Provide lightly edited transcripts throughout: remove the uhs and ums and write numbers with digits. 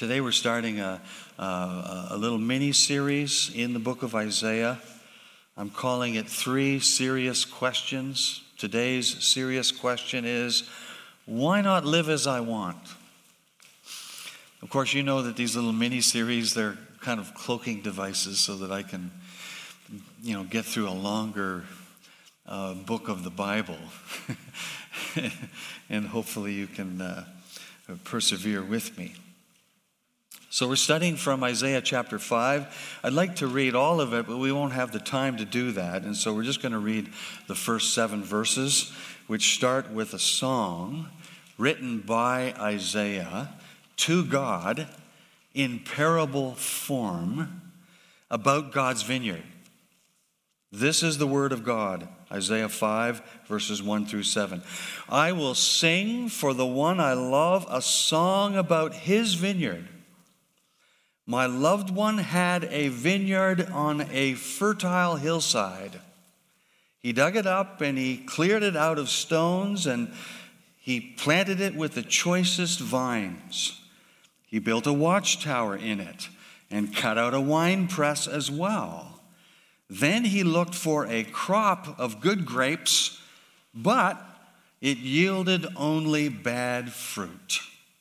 Today we're starting a little mini-series in the book of Isaiah. I'm calling it 3 Serious Questions. Today's serious question is, why not live as I want? Of course, you know that these little mini-series, they're kind of cloaking devices so that I can, get through a longer book of the Bible. And hopefully you can persevere with me. So we're studying from Isaiah chapter 5. I'd like to read all of it, but we won't have the time to do that. And so we're just going to read the first 7 verses, which start with a song written by Isaiah to God in parable form about God's vineyard. This is the word of God, Isaiah 5, verses 1 through 7. I will sing for the one I love a song about his vineyard. My loved one had a vineyard on a fertile hillside. He dug it up and he cleared it out of stones and he planted it with the choicest vines. He built a watchtower in it and cut out a winepress as well. Then he looked for a crop of good grapes, but it yielded only bad fruit.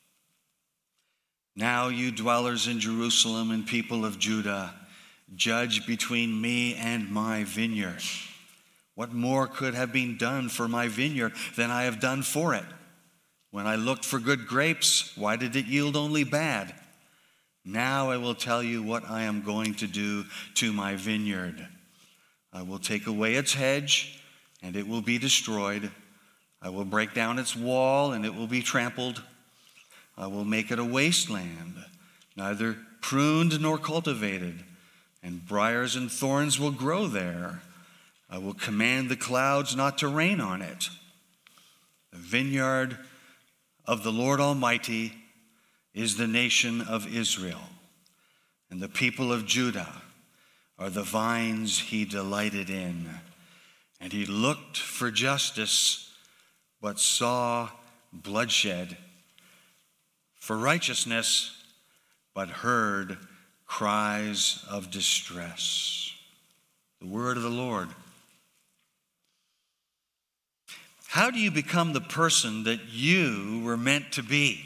Now you dwellers in Jerusalem and people of Judah, judge between me and my vineyard. What more could have been done for my vineyard than I have done for it? When I looked for good grapes, why did it yield only bad? Now I will tell you what I am going to do to my vineyard. I will take away its hedge, and it will be destroyed. I will break down its wall, and it will be trampled. I will make it a wasteland, neither pruned nor cultivated, and briars and thorns will grow there. I will command the clouds not to rain on it. The vineyard of the Lord Almighty is the nation of Israel, and the people of Judah are the vines he delighted in. And he looked for justice, but saw bloodshed, for righteousness, but heard cries of distress. The word of the Lord. How do you become the person that you were meant to be?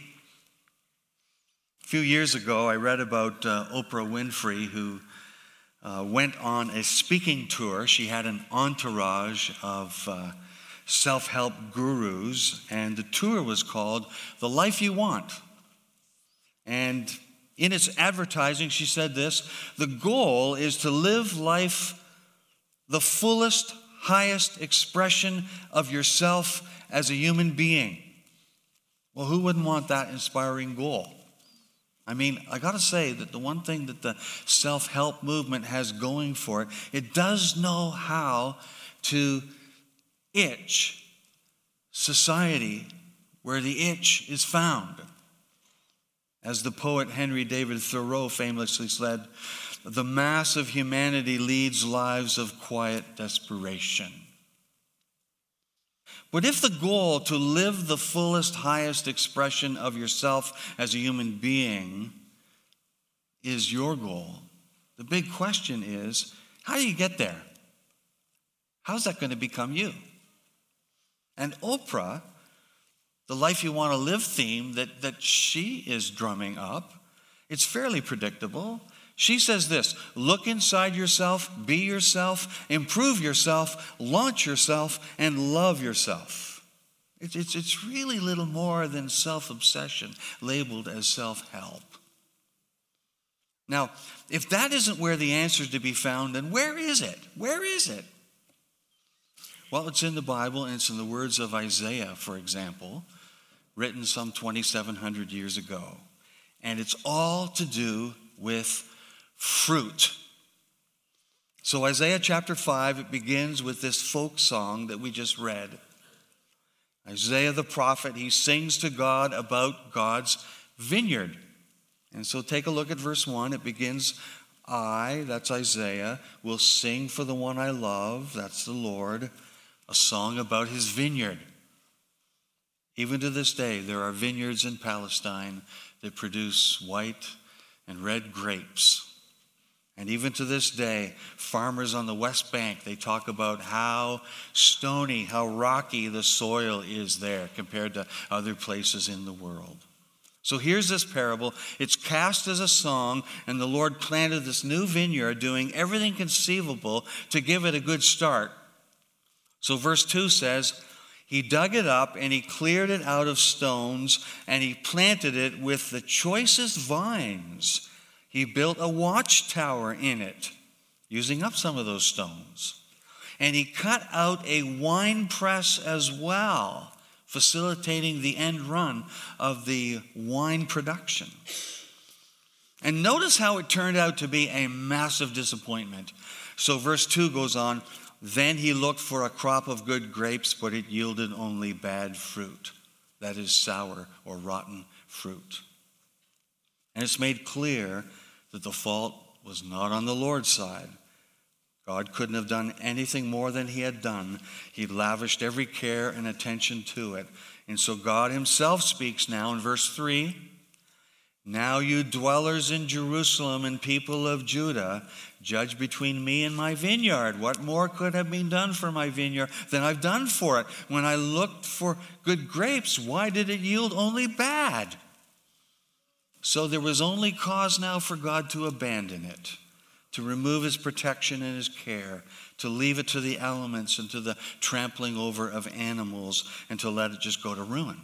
A few years ago, I read about Oprah Winfrey, who went on a speaking tour. She had an entourage of self-help gurus, and the tour was called The Life You Want. And in its advertising, she said this: the goal is to live life the fullest, highest expression of yourself as a human being. Well, who wouldn't want that inspiring goal? I mean, I got to say that the one thing that the self-help movement has going for it, it does know how to itch society where the itch is found. As the poet Henry David Thoreau famously said, the mass of humanity leads lives of quiet desperation. But if the goal to live the fullest, highest expression of yourself as a human being is your goal, the big question is, how do you get there? How's that going to become you? And Oprah, the Life You Want to Live theme that she is drumming up, it's fairly predictable. She says this: look inside yourself, be yourself, improve yourself, launch yourself, and love yourself. It's really little more than self-obsession labeled as self-help. Now, if that isn't where the answer is to be found, then where is it? Where is it? Well, it's in the Bible, and it's in the words of Isaiah, for example, written some 2,700 years ago. And it's all to do with fruit. So Isaiah chapter 5, it begins with this folk song that we just read. Isaiah the prophet, he sings to God about God's vineyard. And so take a look at verse 1. It begins, I, that's Isaiah, will sing for the one I love, that's the Lord, a song about his vineyard. Even to this day, there are vineyards in Palestine that produce white and red grapes. And even to this day, farmers on the West Bank, they talk about how stony, how rocky the soil is there compared to other places in the world. So here's this parable. It's cast as a song, and the Lord planted this new vineyard, doing everything conceivable to give it a good start. So verse 2 says, he dug it up and he cleared it out of stones, and he planted it with the choicest vines. He built a watchtower in it, using up some of those stones. And he cut out a wine press as well, facilitating the end run of the wine production. And notice how it turned out to be a massive disappointment. So verse 2 goes on, then he looked for a crop of good grapes, but it yielded only bad fruit. That is sour or rotten fruit. And it's made clear that the fault was not on the Lord's side. God couldn't have done anything more than he had done. He lavished every care and attention to it. And so God himself speaks now in verse 3. Now you dwellers in Jerusalem and people of Judah, judge between me and my vineyard. What more could have been done for my vineyard than I've done for it? When I looked for good grapes, why did it yield only bad? So there was only cause now for God to abandon it, to remove his protection and his care, to leave it to the elements and to the trampling over of animals, and to let it just go to ruin.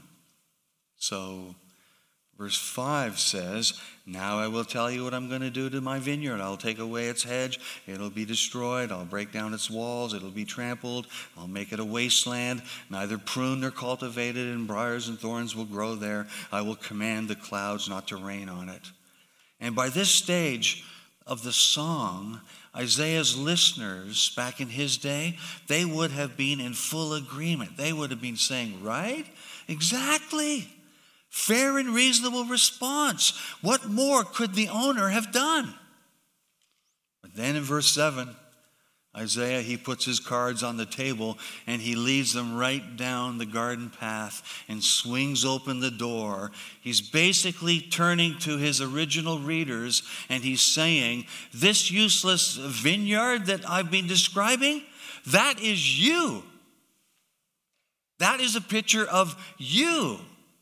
So verse 5 says, now I will tell you what I'm going to do to my vineyard. I'll take away its hedge. It'll be destroyed. I'll break down its walls. It'll be trampled. I'll make it a wasteland. Neither prune nor cultivated, and briars and thorns will grow there. I will command the clouds not to rain on it. And by this stage of the song, Isaiah's listeners back in his day, they would have been in full agreement. They would have been saying, right? Exactly. Fair and reasonable response. What more could the owner have done? But then in verse 7, Isaiah, he puts his cards on the table and he leads them right down the garden path and swings open the door. He's basically turning to his original readers and he's saying, this useless vineyard that I've been describing, that is you. That is a picture of you.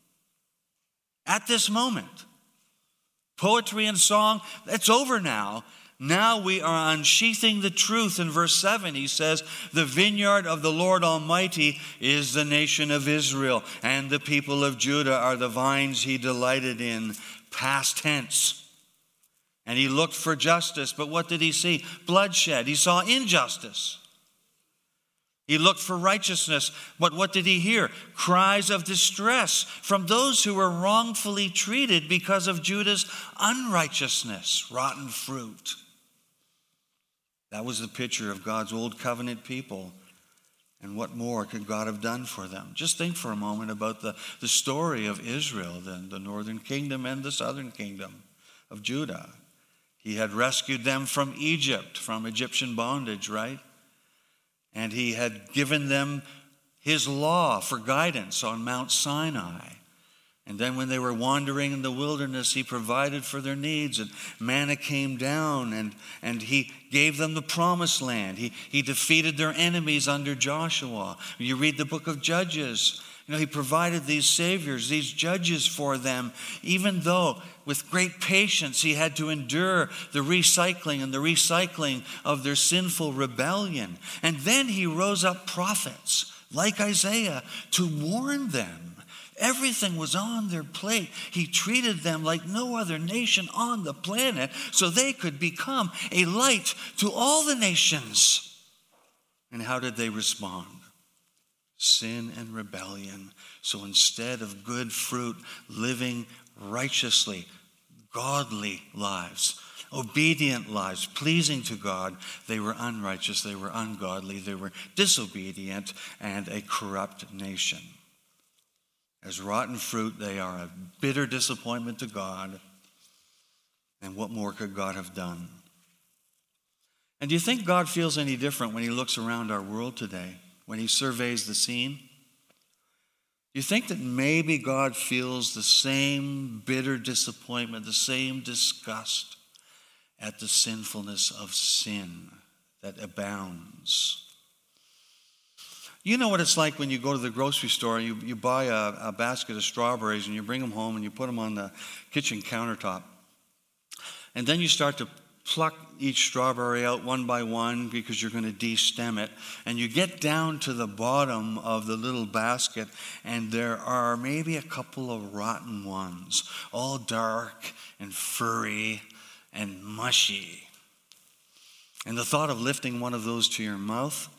At this moment, poetry and song, that's over now. Now we are unsheathing the truth. In verse 7, he says, the vineyard of the Lord Almighty is the nation of Israel, and the people of Judah are the vines he delighted in. Past tense. And he looked for justice, but what did he see? Bloodshed. He saw injustice. He looked for righteousness, but what did he hear? Cries of distress from those who were wrongfully treated because of Judah's unrighteousness, rotten fruit. That was the picture of God's old covenant people. And what more could God have done for them? Just think for a moment about the story of Israel, the northern kingdom and the southern kingdom of Judah. He had rescued them from Egypt, from Egyptian bondage, right? And he had given them his law for guidance on Mount Sinai. And then when they were wandering in the wilderness, he provided for their needs, and manna came down, and he gave them the promised land. He defeated their enemies under Joshua. You read the book of Judges. He provided these saviors, these judges for them, even though with great patience he had to endure the recycling of their sinful rebellion. And then he rose up prophets like Isaiah to warn them. Everything was on their plate. He treated them like no other nation on the planet so they could become a light to all the nations. And how did they respond? Sin and rebellion. So instead of good fruit, living righteously, godly lives, obedient lives, pleasing to God, they were unrighteous, they were ungodly, they were disobedient, and a corrupt nation. As rotten fruit, they are a bitter disappointment to God. And what more could God have done? And do you think God feels any different when he looks around our world today? When he surveys the scene? You think that maybe God feels the same bitter disappointment, the same disgust at the sinfulness of sin that abounds? You know what it's like when you go to the grocery store and you buy a basket of strawberries and you bring them home and you put them on the kitchen countertop. And then you start to pluck each strawberry out one by one because you're going to de-stem it. And you get down to the bottom of the little basket and there are maybe a couple of rotten ones, all dark and furry and mushy. And the thought of lifting one of those to your mouth,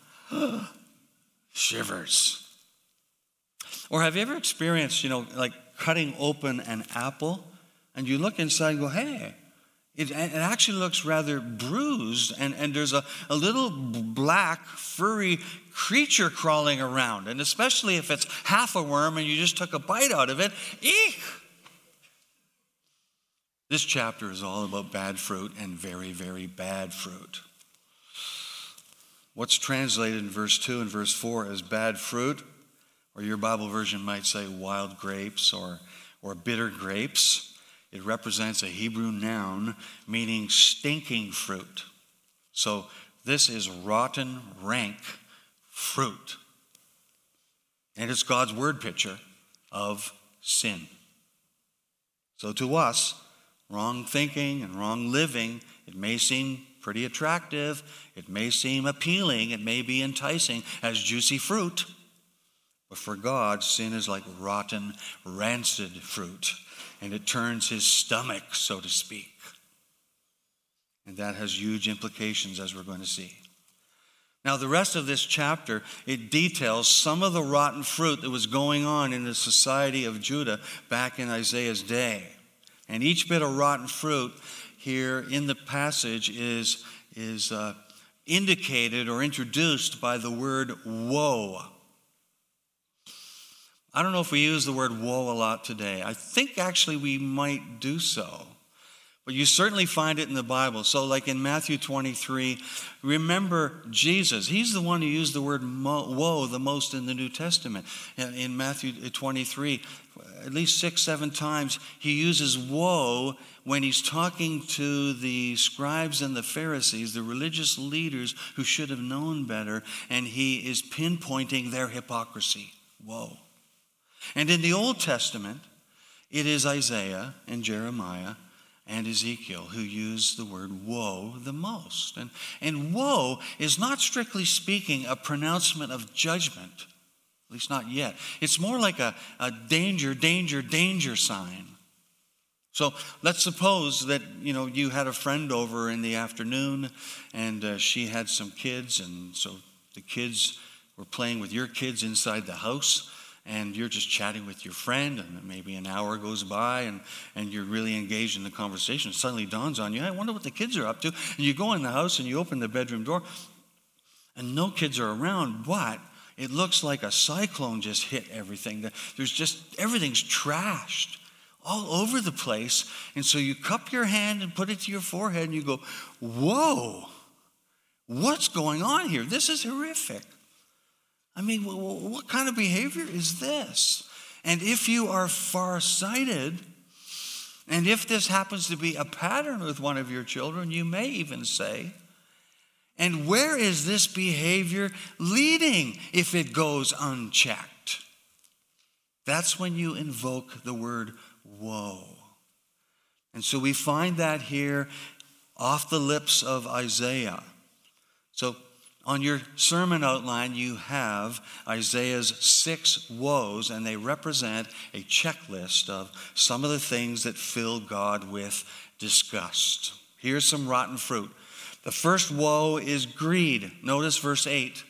shivers. Or have you ever experienced, like cutting open an apple and you look inside and go, hey, it actually looks rather bruised and there's a little black furry creature crawling around. And especially if it's half a worm and you just took a bite out of it, eek! This chapter is all about bad fruit and very, very bad fruit. What's translated in verse 2 and verse 4 as bad fruit, or your Bible version might say wild grapes or bitter grapes. It represents a Hebrew noun meaning stinking fruit. So this is rotten, rank fruit. And it's God's word picture of sin. So to us, wrong thinking and wrong living, it may seem pretty attractive, it may seem appealing, it may be enticing as juicy fruit. But for God, sin is like rotten, rancid fruit. And it turns his stomach, so to speak. And that has huge implications, as we're going to see. Now, the rest of this chapter, it details some of the rotten fruit that was going on in the society of Judah back in Isaiah's day. And each bit of rotten fruit here in the passage is indicated or introduced by the word woe. I don't know if we use the word woe a lot today. I think actually we might do so. But you certainly find it in the Bible. So like in Matthew 23, remember Jesus. He's the one who used the word woe the most in the New Testament. In Matthew 23, at least 6-7 times, he uses woe when he's talking to the scribes and the Pharisees, the religious leaders who should have known better, and he is pinpointing their hypocrisy. Woe. And in the Old Testament, it is Isaiah and Jeremiah and Ezekiel who use the word woe the most. And woe is not strictly speaking a pronouncement of judgment, at least not yet. It's more like a danger, danger, danger sign. So let's suppose that, you had a friend over in the afternoon and she had some kids, and so the kids were playing with your kids inside the house. And you're just chatting with your friend, and maybe an hour goes by, and you're really engaged in the conversation. It suddenly dawns on you, I wonder what the kids are up to. And you go in the house, and you open the bedroom door, and no kids are around, but it looks like a cyclone just hit everything. Everything's trashed all over the place. And so you cup your hand and put it to your forehead, and you go, whoa, what's going on here? This is horrific. I mean, what kind of behavior is this? And if you are farsighted, and if this happens to be a pattern with one of your children, you may even say, and where is this behavior leading if it goes unchecked? That's when you invoke the word woe. And so we find that here off the lips of Isaiah. So on your sermon outline, you have Isaiah's 6 woes, and they represent a checklist of some of the things that fill God with disgust. Here's some rotten fruit. The first woe is greed. Notice verse 8.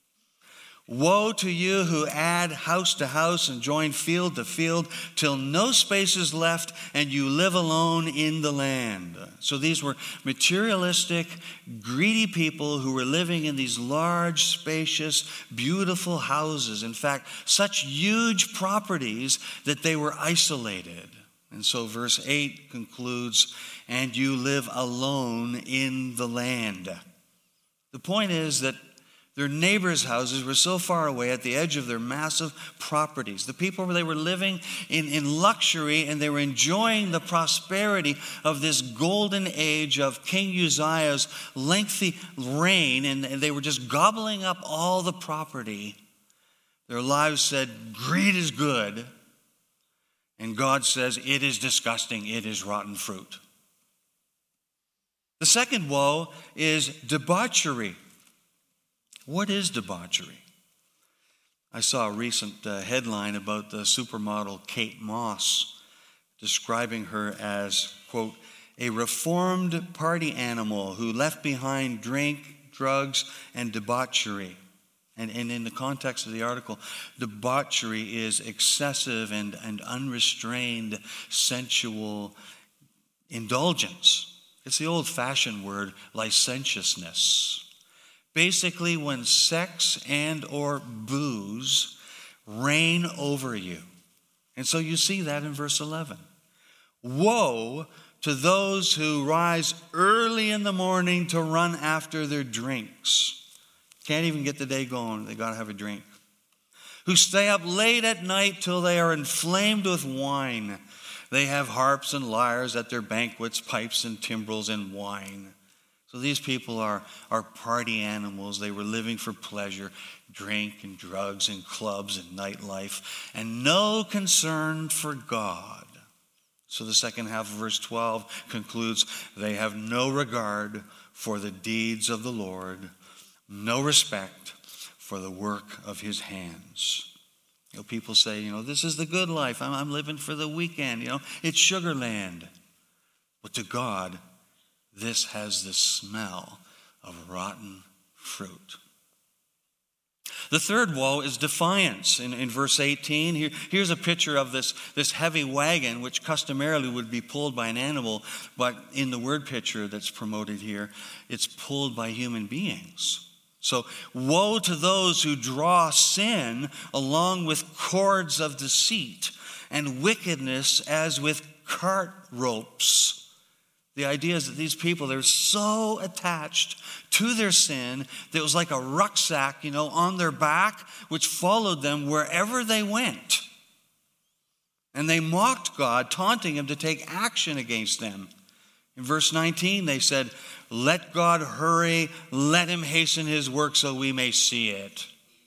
Woe to you who add house to house and join field to field till no space is left and you live alone in the land. So these were materialistic, greedy people who were living in these large, spacious, beautiful houses. In fact, such huge properties that they were isolated. And so verse 8 concludes, and you live alone in the land. The point is that Their neighbors' houses were so far away at the edge of their massive properties. The people, they were living in luxury, and they were enjoying the prosperity of this golden age of King Uzziah's lengthy reign, and they were just gobbling up all the property. Their lives said, greed is good. And God says, it is disgusting, it is rotten fruit. The second woe is debauchery. What is debauchery? I saw a recent headline about the supermodel Kate Moss, describing her as, quote, a reformed party animal who left behind drink, drugs, and debauchery. And in the context of the article, debauchery is excessive and unrestrained sensual indulgence. It's the old-fashioned word licentiousness. Basically, when sex and or booze reign over you. And so you see that in verse 11. Woe to those who rise early in the morning to run after their drinks. Can't even get the day going. They got to have a drink. Who stay up late at night till they are inflamed with wine. They have harps and lyres at their banquets, pipes and timbrels and wine. So these people are party animals. They were living for pleasure, drink and drugs and clubs and nightlife, and no concern for God. So the second half of verse 12 concludes, they have no regard for the deeds of the Lord, no respect for the work of his hands. People say, this is the good life. I'm living for the weekend. It's Sugarland. But to God, this has the smell of rotten fruit. The third woe is defiance. In verse 18, here's a picture of this heavy wagon, which customarily would be pulled by an animal, but in the word picture that's promoted here, it's pulled by human beings. So woe to those who draw sin along with cords of deceit and wickedness as with cart ropes. The idea is that these people, they're so attached to their sin that it was like a rucksack, on their back, which followed them wherever they went. And they mocked God, taunting him to take action against them. In verse 19, they said, let God hurry, let him hasten his work so we may see it.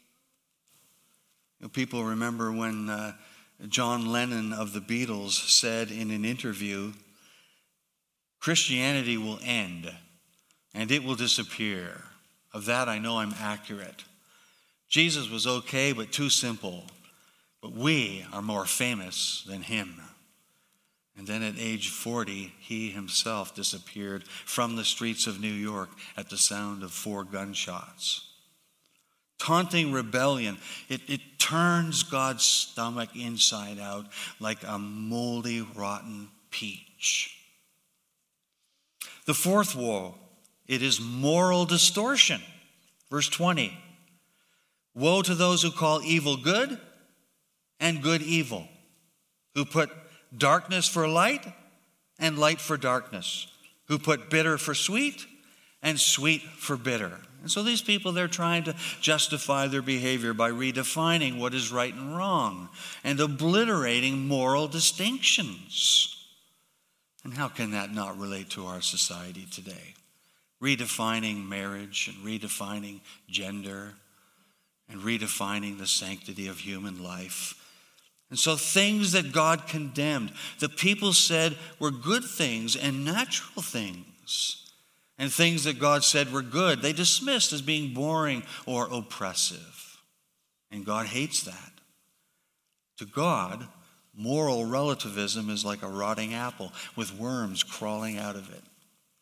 People remember when John Lennon of the Beatles said in an interview, Christianity will end and it will disappear. Of that I know I'm accurate. Jesus was okay, but too simple. But we are more famous than him. And then at age 40, he himself disappeared from the streets of New York at the sound of 4 gunshots. Taunting rebellion, it turns God's stomach inside out like a moldy, rotten peach. The fourth woe, it is moral distortion. Verse 20, woe to those who call evil good and good evil, who put darkness for light and light for darkness, who put bitter for sweet and sweet for bitter. And so these people, they're trying to justify their behavior by redefining what is right and wrong and obliterating moral distinctions. And how can that not relate to our society today? Redefining marriage and redefining gender and redefining the sanctity of human life. And so things that God condemned, the people said were good things and natural things, and things that God said were good, they dismissed as being boring or oppressive. And God hates that. To God, moral relativism is like a rotting apple with worms crawling out of it.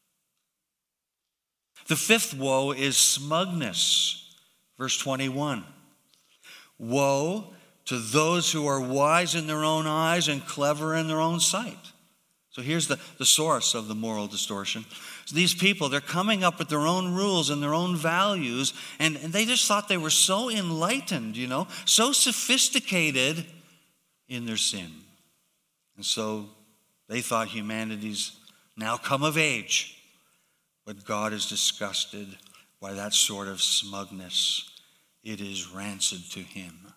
The fifth woe is smugness. Verse 21. Woe to those who are wise in their own eyes and clever in their own sight. So here's the source of the moral distortion. So these people, they're coming up with their own rules and their own values, and they just thought they were so enlightened, so sophisticated in their sin. And so they thought humanity's now come of age. But God is disgusted Why, that sort of smugness, it is rancid to him.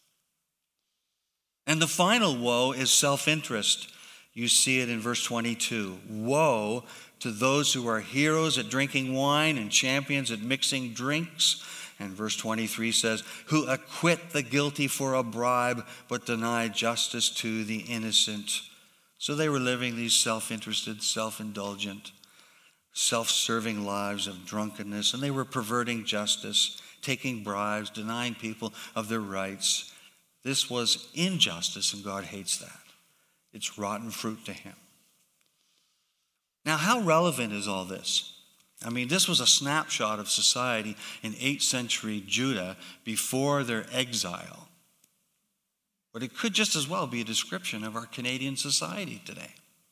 And the final woe is self-interest. You see it in verse 22. Woe to those who are heroes at drinking wine and champions at mixing drinks. And verse 23 says, who acquit the guilty for a bribe, but deny justice to the innocent. So they were living these self-interested, self-indulgent, self-serving lives of drunkenness, and they were perverting justice, taking bribes, denying people of their rights. This was injustice, and God hates that. It's rotten fruit to him. Now, how relevant is all this? I mean, this was a snapshot of society in 8th century Judah before their exile. But it could just as well be a description of our Canadian society today.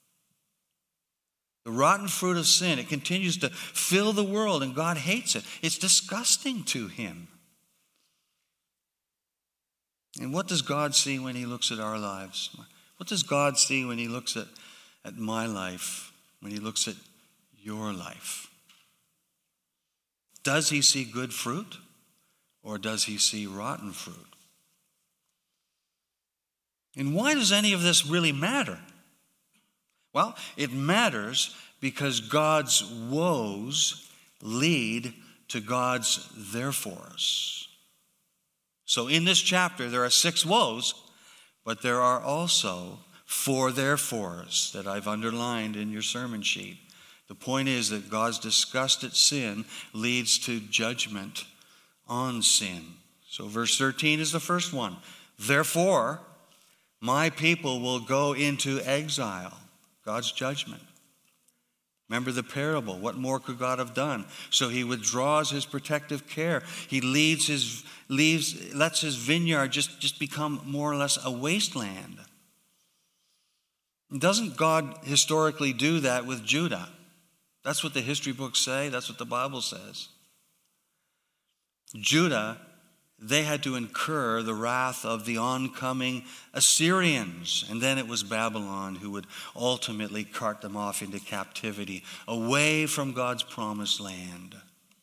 The rotten fruit of sin, it continues to fill the world, and God hates it. It's disgusting to him. And what does God see when he looks at our lives? What does God see when he looks at my life, when he looks at your life? Does he see good fruit, or does he see rotten fruit? And why does any of this really matter? Well, it matters because God's woes lead to God's therefores. So in this chapter, there are 6 woes, but there are also 4 therefores that I've underlined in your sermon sheet. The point is that God's disgust at sin leads to judgment on sin. So verse 13 is the first one. Therefore, my people will go into exile. God's judgment. Remember the parable. What more could God have done? So he withdraws his protective care. He lets his vineyard just become more or less a wasteland. Doesn't God historically do that with Judah? That's what the history books say. That's what the Bible says. Judah, they had to incur the wrath of the oncoming Assyrians. And then it was Babylon who would ultimately cart them off into captivity, away from God's promised land.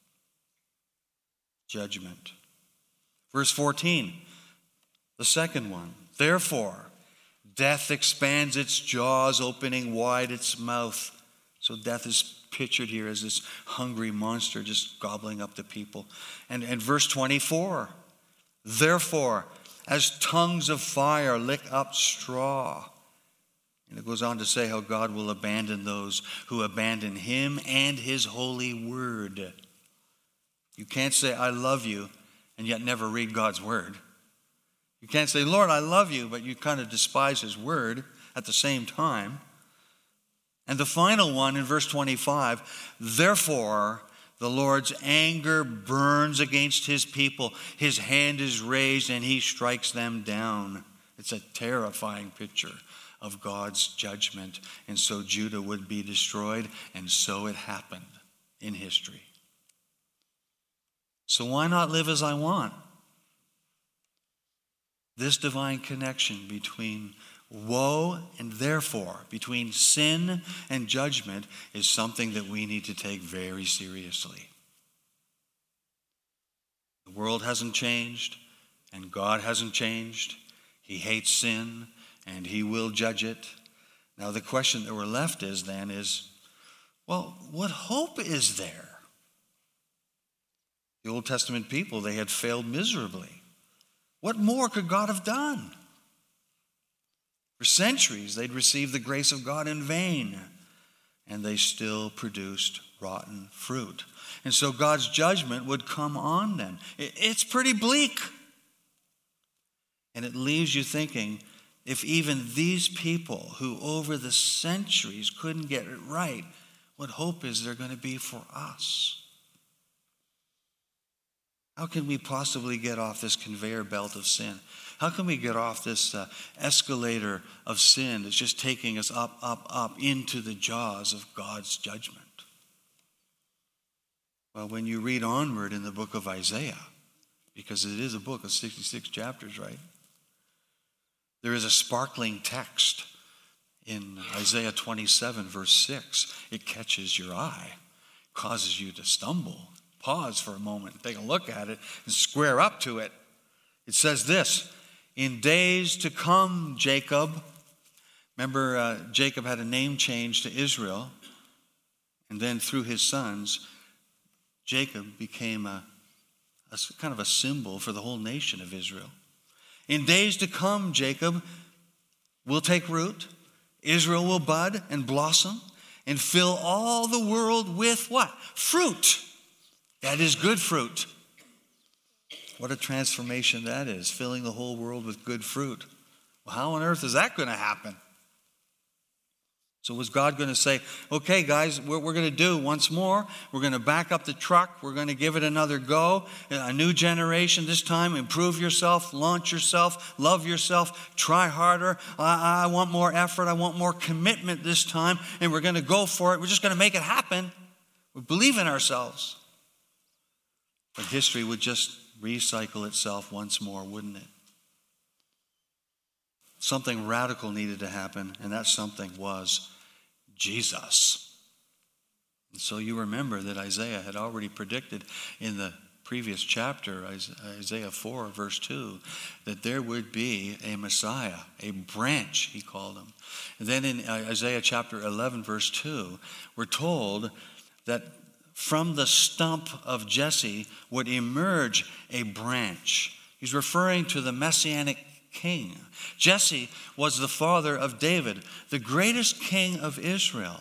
Judgment. Verse 14, the second one. Therefore, death expands its jaws, opening wide its mouth. So death is pictured here as this hungry monster just gobbling up the people. And verse 24, therefore, as tongues of fire lick up straw. And it goes on to say how God will abandon those who abandon him and his holy word. You can't say, I love you, and yet never read God's word. You can't say, Lord, I love you, but you kind of despise his word at the same time. And the final one in verse 25, therefore, the Lord's anger burns against his people. His hand is raised and he strikes them down. It's a terrifying picture of God's judgment. And so Judah would be destroyed, and so it happened in history. So why not live as I want? This divine connection between woe and therefore, between sin and judgment, is something that we need to take very seriously. The world hasn't changed, and God hasn't changed. He hates sin, and he will judge it. Now the question that we're left is, well, what hope is there? The Old Testament people, they had failed miserably. What more could God have done? For centuries, they'd received the grace of God in vain, and they still produced rotten fruit. And so God's judgment would come on them. It's pretty bleak. And it leaves you thinking, if even these people who over the centuries couldn't get it right, what hope is there going to be for us? How can we possibly get off this conveyor belt of sin? How can we get off this escalator of sin that's just taking us up, up, up into the jaws of God's judgment? Well, when you read onward in the book of Isaiah, because it is a book of 66 chapters, right? There is a sparkling text in Isaiah 27, verse 6. It catches your eye, causes you to stumble. pause for a moment, take a look at it, and square up to it. It says this, in days to come, Jacob. Remember, Jacob had a name change to Israel. And then through his sons, Jacob became a kind of a symbol for the whole nation of Israel. In days to come, Jacob will take root. Israel will bud and blossom and fill all the world with what? Fruit. That is good fruit. What a transformation that is, filling the whole world with good fruit. Well, how on earth is that going to happen? So was God going to say, okay, guys, what we're going to do once more, we're going to back up the truck, we're going to give it another go, a new generation this time, improve yourself, launch yourself, love yourself, try harder, I want more effort, I want more commitment this time, and we're going to go for it, we're just going to make it happen. We believe in ourselves. But history would just recycle itself once more, wouldn't it? Something radical needed to happen, and that something was Jesus. And so you remember that Isaiah had already predicted in the previous chapter, Isaiah 4, verse 2, that there would be a Messiah, a branch, he called him. And then in Isaiah chapter 11, verse 2, we're told that from the stump of Jesse would emerge a branch. He's referring to the Messianic king. Jesse was the father of David, the greatest king of Israel.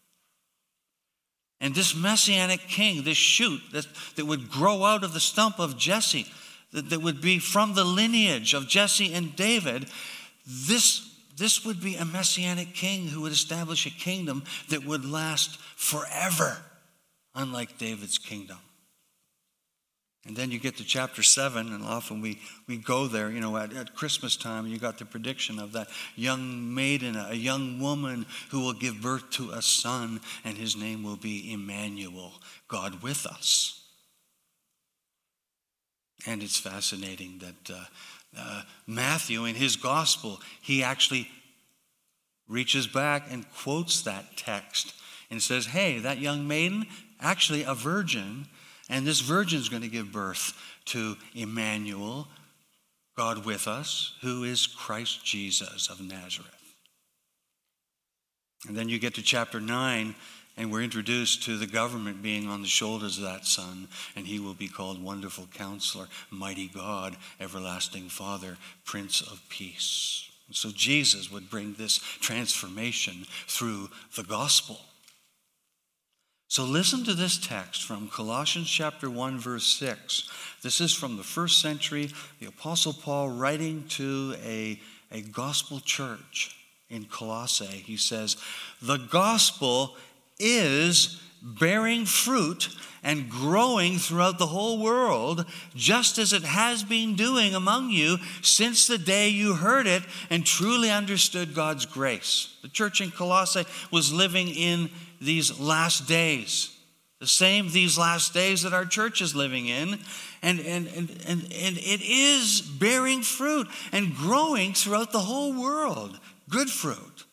And this Messianic king, this shoot that would grow out of the stump of Jesse, that would be from the lineage of Jesse and David, this would be a Messianic king who would establish a kingdom that would last forever, unlike David's kingdom. And then you get to chapter 7, and often we go there, at Christmas time, you got the prediction of that young maiden, a young woman who will give birth to a son, and his name will be Emmanuel, God with us. And it's fascinating that Matthew, in his gospel, he actually reaches back and quotes that text and says, hey, that young maiden, actually a virgin, and this virgin is going to give birth to Emmanuel, God with us, who is Christ Jesus of Nazareth. And then you get to chapter 9, and we're introduced to the government being on the shoulders of that son, and he will be called Wonderful Counselor, Mighty God, Everlasting Father, Prince of Peace. And so Jesus would bring this transformation through the gospel. So listen to this text from Colossians chapter 1, verse 6. This is from the first century, the Apostle Paul writing to a gospel church in Colossae. He says, the gospel is bearing fruit and growing throughout the whole world, just as it has been doing among you since the day you heard it and truly understood God's grace. The church in Colossae was living in these last days, these last days that our church is living in, and it is bearing fruit and growing throughout the whole world, good fruit.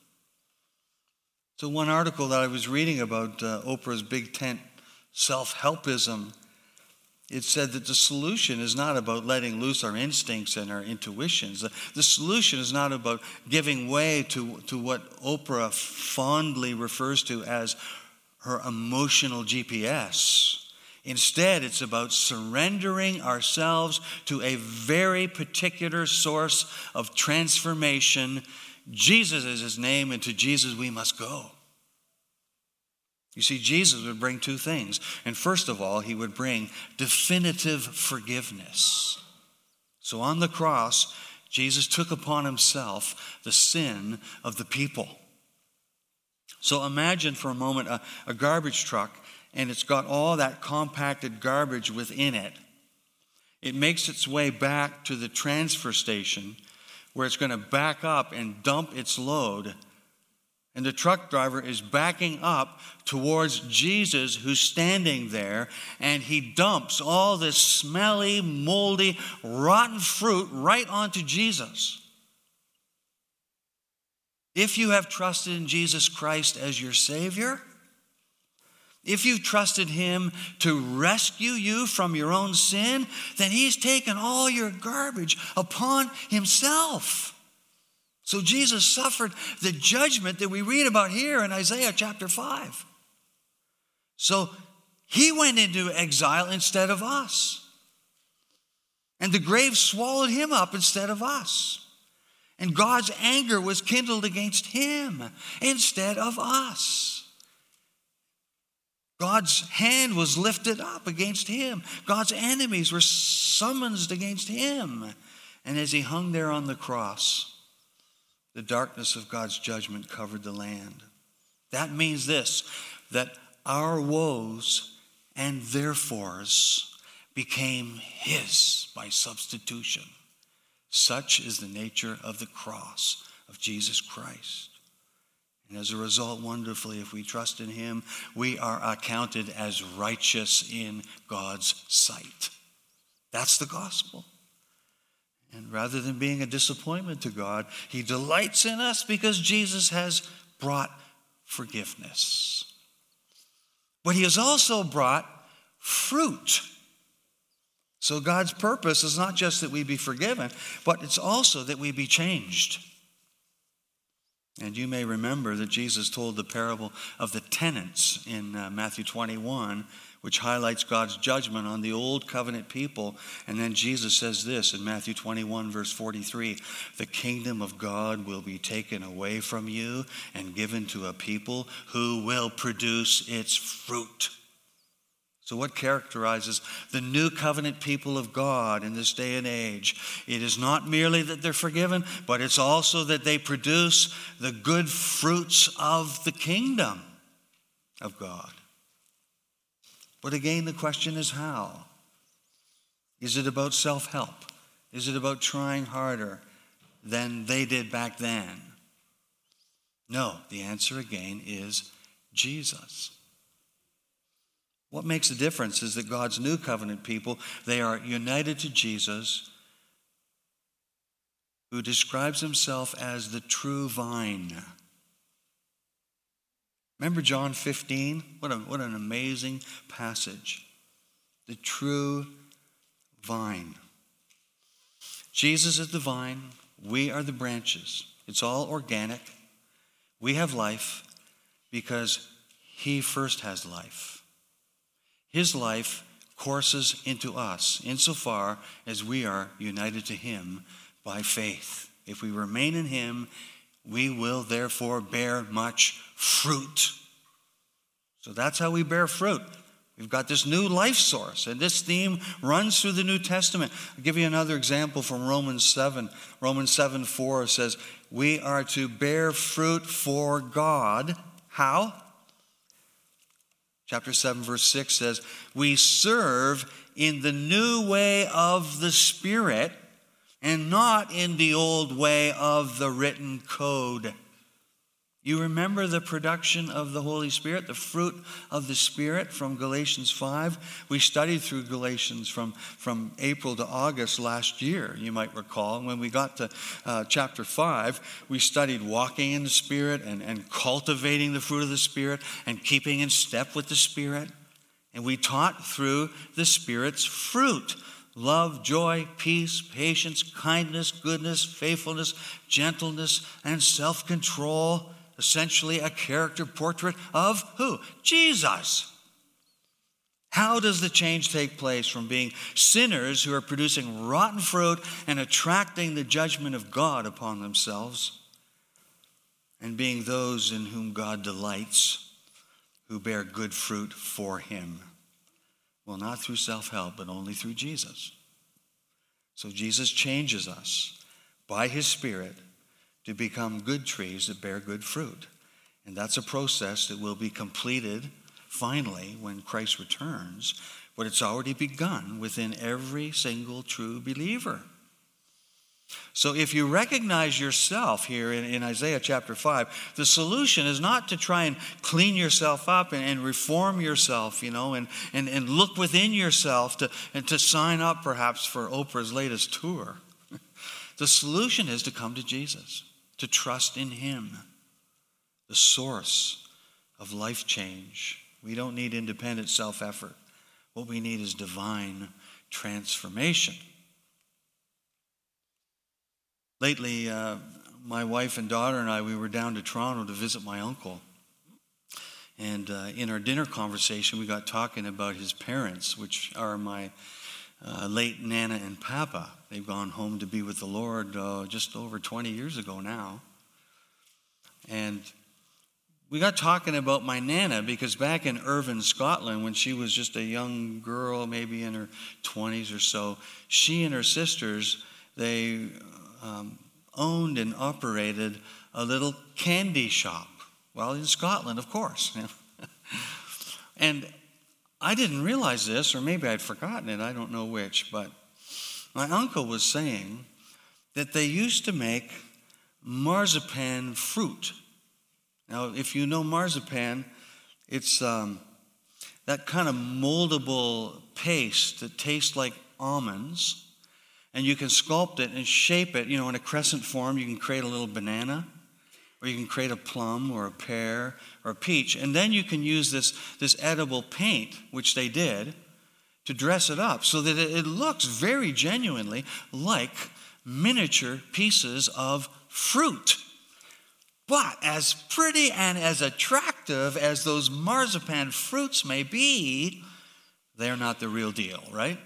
So one article that I was reading about Oprah's big tent self-helpism, it said that the solution is not about letting loose our instincts and our intuitions. The solution is not about giving way to what Oprah fondly refers to as her emotional GPS. Instead, it's about surrendering ourselves to a very particular source of transformation. Jesus is his name, and to Jesus we must go. You see, Jesus would bring two things. And first of all, he would bring definitive forgiveness. So on the cross, Jesus took upon himself the sin of the people. So imagine for a moment a garbage truck, and it's got all that compacted garbage within it. It makes its way back to the transfer station where it's going to back up and dump its load. And the truck driver is backing up towards Jesus, who's standing there, and he dumps all this smelly, moldy, rotten fruit right onto Jesus. If you have trusted in Jesus Christ as your Savior, If you've trusted him to rescue you from your own sin, then he's taken all your garbage upon himself. So Jesus suffered the judgment that we read about here in Isaiah chapter 5. So he went into exile instead of us. And the grave swallowed him up instead of us. And God's anger was kindled against him instead of us. God's hand was lifted up against him. God's enemies were summoned against him. And as he hung there on the cross, the darkness of God's judgment covered the land. That means this, that our woes and therefores became his by substitution. Such is the nature of the cross of Jesus Christ. And as a result, wonderfully, if we trust in him, we are accounted as righteous in God's sight. That's the gospel. And rather than being a disappointment to God, he delights in us because Jesus has brought forgiveness. But he has also brought fruit. So God's purpose is not just that we be forgiven, but it's also that we be changed. And you may remember that Jesus told the parable of the tenants in Matthew 21, which highlights God's judgment on the old covenant people. And then Jesus says this in Matthew 21, verse 43, the kingdom of God will be taken away from you and given to a people who will produce its fruit. So what characterizes the new covenant people of God in this day and age? It is not merely that they're forgiven, but it's also that they produce the good fruits of the kingdom of God. But again, the question is how? Is it about self-help? Is it about trying harder than they did back then? No, the answer again is Jesus. What makes the difference is that God's new covenant people, they are united to Jesus, who describes himself as the true vine. Remember John 15? What an amazing passage. The true vine. Jesus is the vine. We are the branches. It's all organic. We have life because he first has life. His life courses into us insofar as we are united to him by faith. If we remain in him, we will therefore bear much fruit. So that's how we bear fruit. We've got this new life source, and this theme runs through the New Testament. I'll give you another example from Romans 7. Romans 7:4 says, we are to bear fruit for God. How? Chapter 7, verse 6 says, we serve in the new way of the Spirit and not in the old way of the written code. You remember the production of the Holy Spirit, the fruit of the Spirit from Galatians 5? We studied through Galatians from April to August last year, you might recall. And when we got to chapter 5, we studied walking in the Spirit and cultivating the fruit of the Spirit and keeping in step with the Spirit. And we taught through the Spirit's fruit: love, joy, peace, patience, kindness, goodness, faithfulness, gentleness, and self-control. Essentially a character portrait of who? Jesus. How does the change take place from being sinners who are producing rotten fruit and attracting the judgment of God upon themselves, and being those in whom God delights, who bear good fruit for him? Well, not through self-help, but only through Jesus. So Jesus changes us by his Spirit to become good trees that bear good fruit. And that's a process that will be completed finally when Christ returns, but it's already begun within every single true believer. So if you recognize yourself here in Isaiah chapter 5, the solution is not to try and clean yourself up and reform yourself, and look within yourself to sign up perhaps for Oprah's latest tour. The solution is to come to Jesus, to trust in him, the source of life change, We don't need independent self-effort. What we need is divine transformation. Lately, my wife and daughter and I, we were down to Toronto to visit my uncle. And in our dinner conversation, we got talking about his parents, which are my late Nana and Papa. They've gone home to be with the Lord just over 20 years ago now. And we got talking about my Nana because back in Irvine, Scotland, when she was just a young girl, maybe in her 20s or so, she and her sisters, they owned and operated a little candy shop. Well, in Scotland, of course. And I didn't realize this, or maybe I'd forgotten it, I don't know which, but my uncle was saying that they used to make marzipan fruit. Now, if you know marzipan, it's that kind of moldable paste that tastes like almonds, and you can sculpt it and shape it, in a crescent form. You can create a little banana, or you can create a plum or a pear or a peach, and then you can use this edible paint, which they did, to dress it up so that it looks very genuinely like miniature pieces of fruit. But as pretty and as attractive as those marzipan fruits may be, they're not the real deal, right?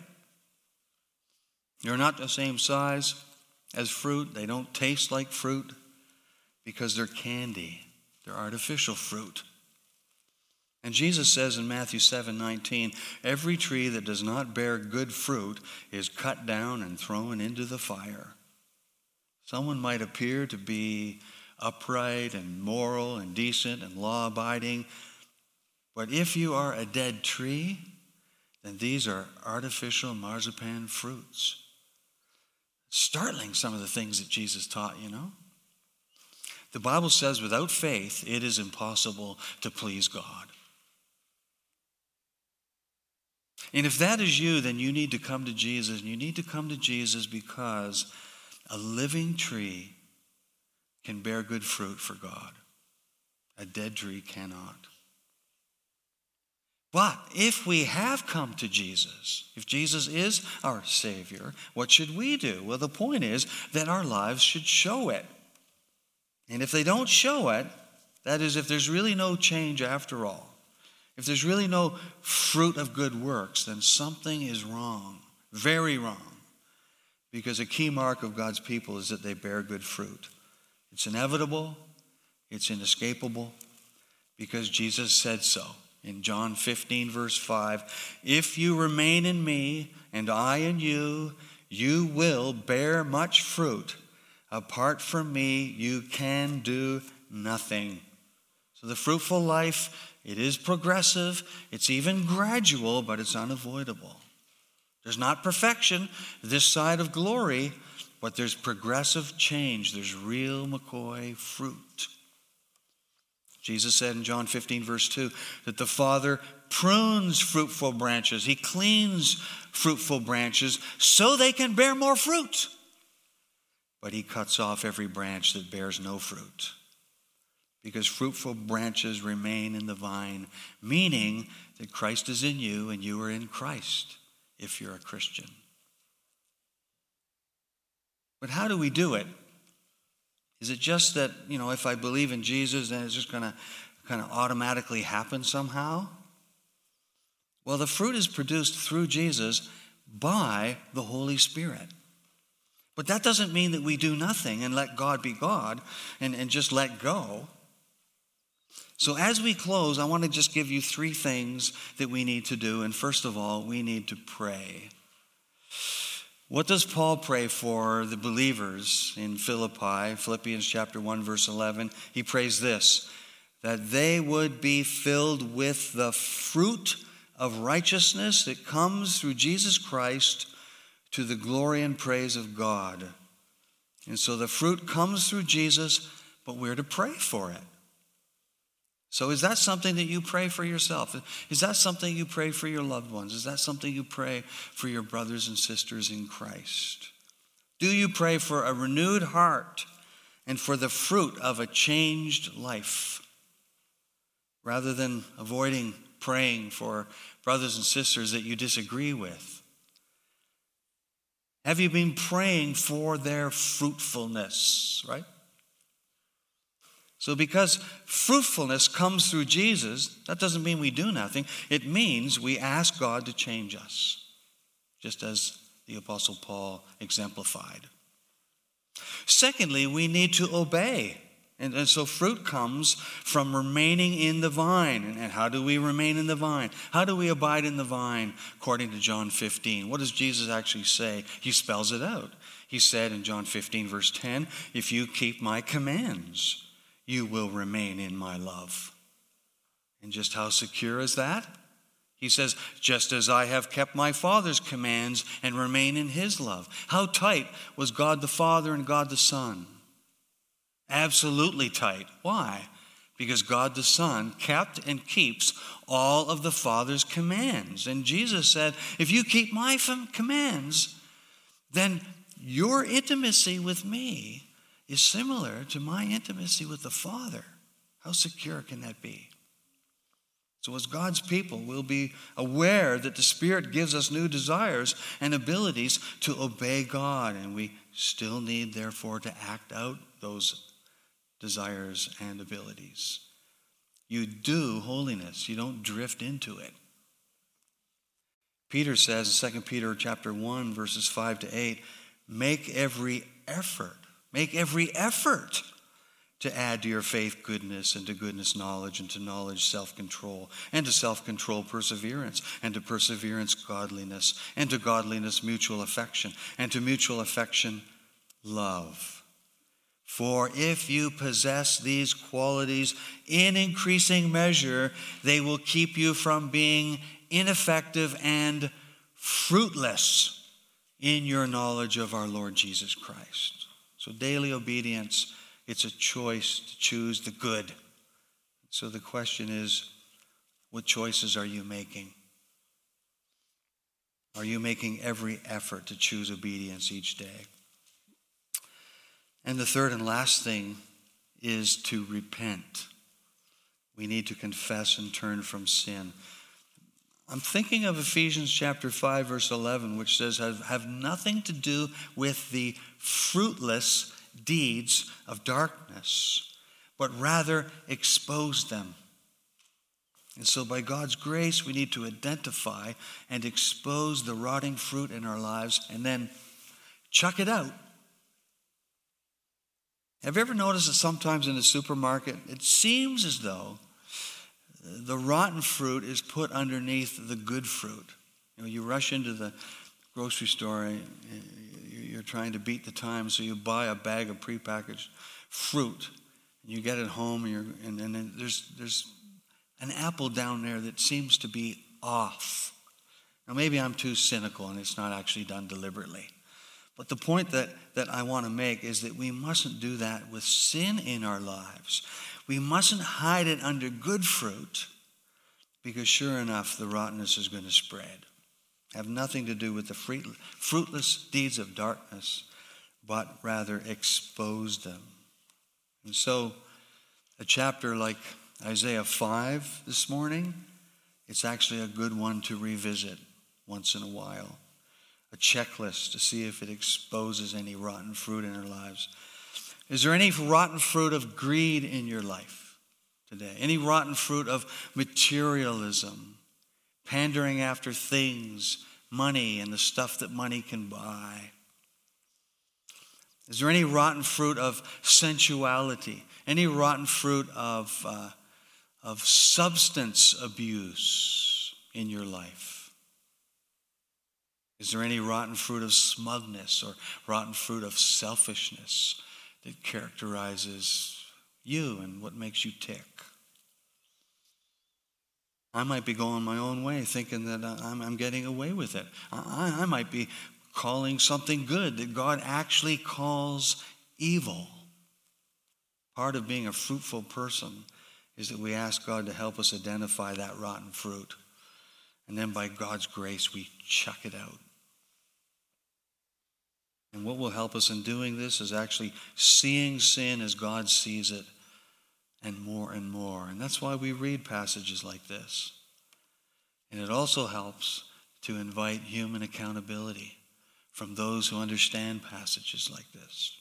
They're not the same size as fruit. They don't taste like fruit because they're candy. They're artificial fruit. And Jesus says in Matthew 7:19, every tree that does not bear good fruit is cut down and thrown into the fire. Someone might appear to be upright and moral and decent and law-abiding, but if you are a dead tree, then these are artificial marzipan fruits. Startling, some of the things that Jesus taught, The Bible says without faith, it is impossible to please God. And if that is you, then you need to come to Jesus. And you need to come to Jesus because a living tree can bear good fruit for God. A dead tree cannot. But if we have come to Jesus, if Jesus is our Savior, what should we do? Well, the point is that our lives should show it. And if they don't show it, that is, if there's really no change after all, if there's really no fruit of good works, then something is wrong, very wrong. Because a key mark of God's people is that they bear good fruit. It's inevitable, it's inescapable, because Jesus said so. In John 15, verse 5, if you remain in me and I in you, you will bear much fruit. Apart from me, you can do nothing. So the fruitful life, it is progressive, it's even gradual, but it's unavoidable. There's not perfection this side of glory, but there's progressive change. There's real McCoy fruit. Jesus said in John 15, verse 2, that the Father prunes fruitful branches. He cleans fruitful branches so they can bear more fruit. But he cuts off every branch that bears no fruit. Because fruitful branches remain in the vine, meaning that Christ is in you and you are in Christ if you're a Christian. But how do we do it? Is it just that, if I believe in Jesus, then it's just going to kind of automatically happen somehow? Well, the fruit is produced through Jesus by the Holy Spirit. But that doesn't mean that we do nothing and let God be God and just let go. So as we close, I want to just give you 3 things that we need to do. And first of all, we need to pray. What does Paul pray for the believers in Philippi? Philippians chapter 1, verse 11. He prays this, that they would be filled with the fruit of righteousness that comes through Jesus Christ to the glory and praise of God. And so the fruit comes through Jesus, but we're to pray for it. So is that something that you pray for yourself? Is that something you pray for your loved ones? Is that something you pray for your brothers and sisters in Christ? Do you pray for a renewed heart and for the fruit of a changed life? Rather than avoiding praying for brothers and sisters that you disagree with? Have you been praying for their fruitfulness, right? So because fruitfulness comes through Jesus, that doesn't mean we do nothing. It means we ask God to change us, just as the Apostle Paul exemplified. Secondly, we need to obey. And so fruit comes from remaining in the vine. And how do we remain in the vine? How do we abide in the vine? According to John 15. What does Jesus actually say? He spells it out. He said in John 15, verse 10, if you keep my commands, you will remain in my love. And just how secure is that? He says, just as I have kept my Father's commands and remain in his love. How tight was God the Father and God the Son? Absolutely tight. Why? Because God the Son kept and keeps all of the Father's commands. And Jesus said, if you keep my commands, then your intimacy with me is similar to my intimacy with the Father. How secure can that be? So as God's people, we'll be aware that the Spirit gives us new desires and abilities to obey God, and we still need, therefore, to act out those desires and abilities. You do holiness. You don't drift into it. Peter says in 2 Peter chapter 1, verses 5 to 8, make every effort to add to your faith goodness, and to goodness knowledge, and to knowledge self-control, and to self-control perseverance, and to perseverance godliness, and to godliness mutual affection, and to mutual affection love. For if you possess these qualities in increasing measure, they will keep you from being ineffective and fruitless in your knowledge of our Lord Jesus Christ. So daily obedience, it's a choice to choose the good. So the question is, what choices are you making? Are you making every effort to choose obedience each day? And the third and last thing is to repent. We need to confess and turn from sin. I'm thinking of Ephesians chapter 5, verse 11, which says, have nothing to do with the fruitless deeds of darkness, but rather expose them. And so by God's grace, we need to identify and expose the rotting fruit in our lives and then chuck it out. Have you ever noticed that sometimes in the supermarket, it seems as though the rotten fruit is put underneath the good fruit? You know, you rush into the grocery store, you're trying to beat the time, so you buy a bag of prepackaged fruit. You get it home, and then there's an apple down there that seems to be off. Now, maybe I'm too cynical, and it's not actually done deliberately. But the point that I want to make is that we mustn't do that with sin in our lives. We mustn't hide it under good fruit, because sure enough, the rottenness is going to spread. Have nothing to do with the fruitless deeds of darkness, but rather expose them. And so a chapter like Isaiah 5 this morning, it's actually a good one to revisit once in a while. A checklist to see if it exposes any rotten fruit in our lives. Is there any rotten fruit of greed in your life today? Any rotten fruit of materialism? Pandering after things, money, and the stuff that money can buy? Is there any rotten fruit of sensuality? Any rotten fruit of substance abuse in your life? Is there any rotten fruit of smugness or rotten fruit of selfishness that characterizes you and what makes you tick? I might be going my own way, thinking that I'm getting away with it. I might be calling something good that God actually calls evil. Part of being a fruitful person is that we ask God to help us identify that rotten fruit. And then by God's grace, we chuck it out. And what will help us in doing this is actually seeing sin as God sees it, and more and more. And that's why we read passages like this. And it also helps to invite human accountability from those who understand passages like this.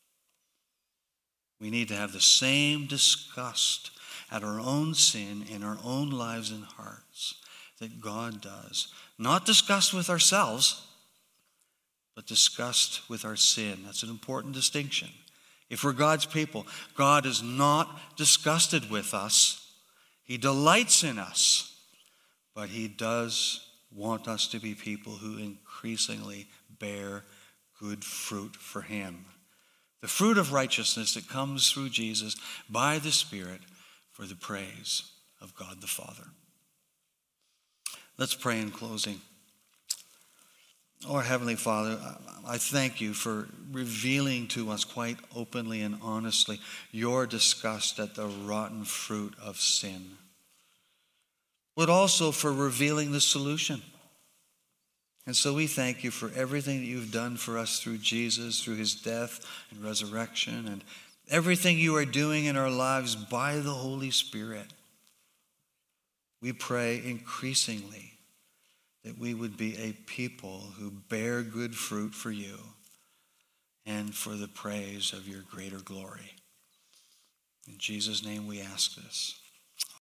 We need to have the same disgust at our own sin in our own lives and hearts that God does. Not disgust with ourselves, but disgust with our sin. That's an important distinction. If we're God's people, God is not disgusted with us. He delights in us. But he does want us to be people who increasingly bear good fruit for him. The fruit of righteousness that comes through Jesus by the Spirit for the praise of God the Father. Let's pray in closing. Our Heavenly Father, I thank you for revealing to us quite openly and honestly your disgust at the rotten fruit of sin, but also for revealing the solution. And so we thank you for everything that you've done for us through Jesus, through his death and resurrection, and everything you are doing in our lives by the Holy Spirit. We pray increasingly that we would be a people who bear good fruit for you and for the praise of your greater glory. In Jesus' name we ask this.